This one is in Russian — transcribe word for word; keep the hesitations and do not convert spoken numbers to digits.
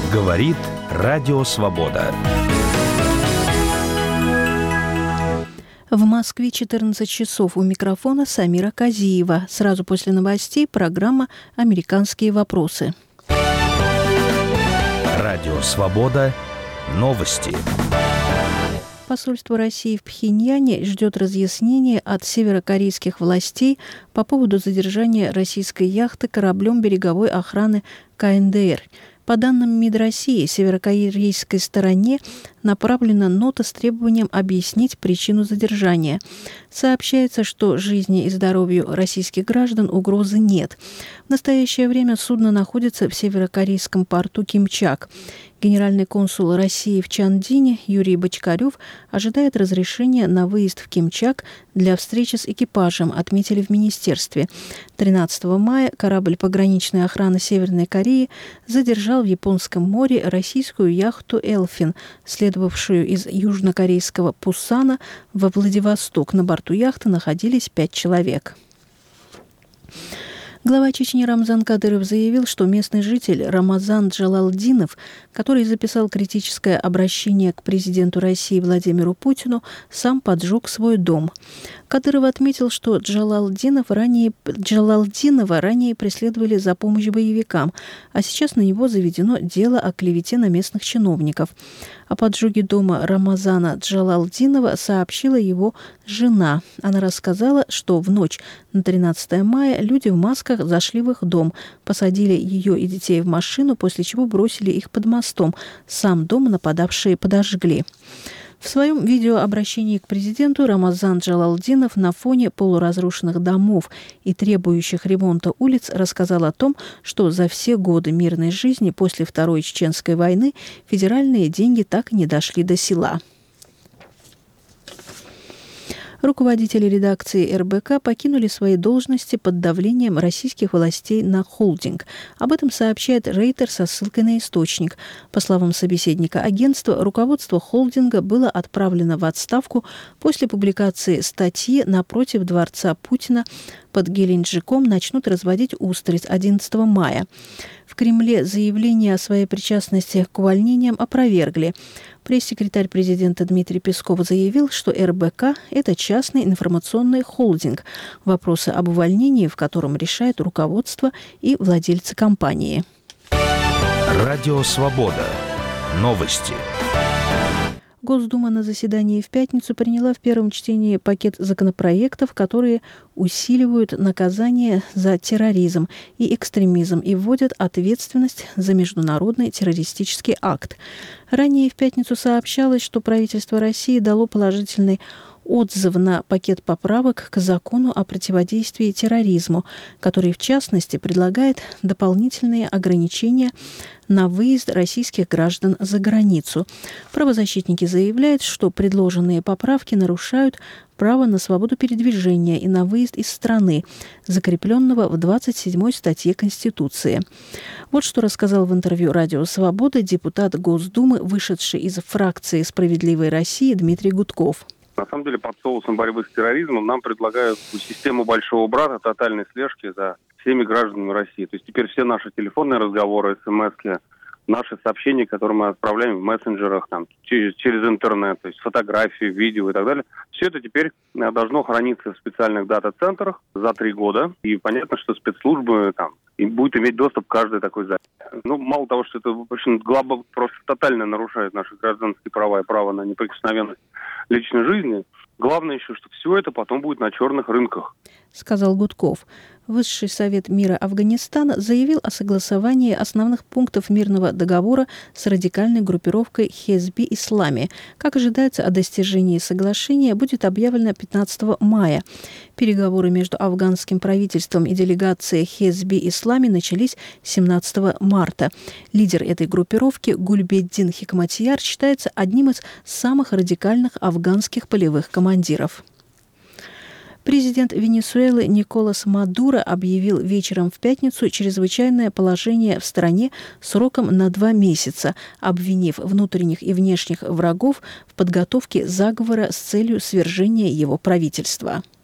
Говорит Радио Свобода. В Москве четырнадцать часов. У микрофона Самира Казиева. Сразу после новостей программа «Американские вопросы». Радио Свобода. Новости. Посольство России в Пхеньяне ждет разъяснения от северокорейских властей по поводу задержания российской яхты кораблем береговой охраны ка эн дэ эр. По данным МИД России, северокорейской стороне направлена нота с требованием объяснить причину задержания. Сообщается, что жизни и здоровью российских граждан угрозы нет. В настоящее время судно находится в северокорейском порту Кимчак. Генеральный консул России в Чандине Юрий Бочкарев ожидает разрешения на выезд в Кимчак для встречи с экипажем, отметили в министерстве. тринадцатого мая корабль пограничной охраны Северной Кореи задержал в Японском море российскую яхту «Элфин», следовавшую из южнокорейского Пусана во Владивосток. На борту яхты находились пять человек. Глава Чечни Рамзан Кадыров заявил, что местный житель Рамазан Джалалдинов, который записал критическое обращение к президенту России Владимиру Путину, сам поджег свой дом. Кадыров отметил, что Джалалдинов ранее, Джалалдинова ранее преследовали за помощь боевикам, а сейчас на него заведено дело о клевете на местных чиновников. О поджоге дома Рамазана Джалалдинова сообщила его жена. Она рассказала, что в ночь на тринадцатое мая люди в масках зашли в их дом, посадили ее и детей в машину, после чего бросили их под мостом. Сам дом нападавшие подожгли. В своем видеообращении к президенту Рамазан Джалалдинов на фоне полуразрушенных домов и требующих ремонта улиц рассказал о том, что за все годы мирной жизни после Второй Чеченской войны федеральные деньги так и не дошли до села. Руководители редакции эр бэ ка покинули свои должности под давлением российских властей на холдинг. Об этом сообщает Рейтер со ссылкой на источник. По словам собеседника агентства, руководство холдинга было отправлено в отставку после публикации статьи «Напротив дворца Путина под Геленджиком начнут разводить устриц» одиннадцатого мая. В Кремле заявление о своей причастности к увольнениям опровергли. Пресс-секретарь президента Дмитрий Песков заявил, что эр бэ ка – это частный информационный холдинг, вопросы об увольнении в котором решает руководство и владельцы компании. Радио Свобода. Новости. Госдума на заседании в пятницу приняла в первом чтении пакет законопроектов, которые усиливают наказание за терроризм и экстремизм и вводят ответственность за международный террористический акт. Ранее в пятницу сообщалось, что правительство России дало положительный отзыв на пакет поправок к закону о противодействии терроризму, который, в частности, предлагает дополнительные ограничения на выезд российских граждан за границу. Правозащитники заявляют, что предложенные поправки нарушают право на свободу передвижения и на выезд из страны, закрепленного в двадцать седьмой статье Конституции. Вот что рассказал в интервью «Радио Свобода» депутат Госдумы, вышедший из фракции «Справедливой России» Дмитрий Гудков. На самом деле, под соусом борьбы с терроризмом нам предлагают систему большого брата, тотальной слежки за всеми гражданами России. То есть теперь все наши телефонные разговоры, смс-ки, наши сообщения, которые мы отправляем в мессенджерах, там, через, через интернет, то есть фотографии, видео и так далее, все это теперь должно храниться в специальных дата-центрах за три года. И понятно, что спецслужбы там и будет иметь доступ к каждой такой записи. Ну, мало того, что это, в общем, глобально просто тотально нарушает наши гражданские права и право на неприкосновенность личной жизни, главное еще, что все это потом будет на черных рынках. Сказал Гудков. Высший совет мира Афганистана заявил о согласовании основных пунктов мирного договора с радикальной группировкой Хезби Ислами. Как ожидается, о достижении соглашения будет объявлено пятнадцатого мая. Переговоры между афганским правительством и делегацией Хезби Ислами начались семнадцатого марта. Лидер этой группировки Гульбеддин Хикматьяр считается одним из самых радикальных афганских полевых командиров. Президент Венесуэлы Николас Мадуро объявил вечером в пятницу чрезвычайное положение в стране сроком на два месяца, обвинив внутренних и внешних врагов в подготовке заговора с целью свержения его правительства.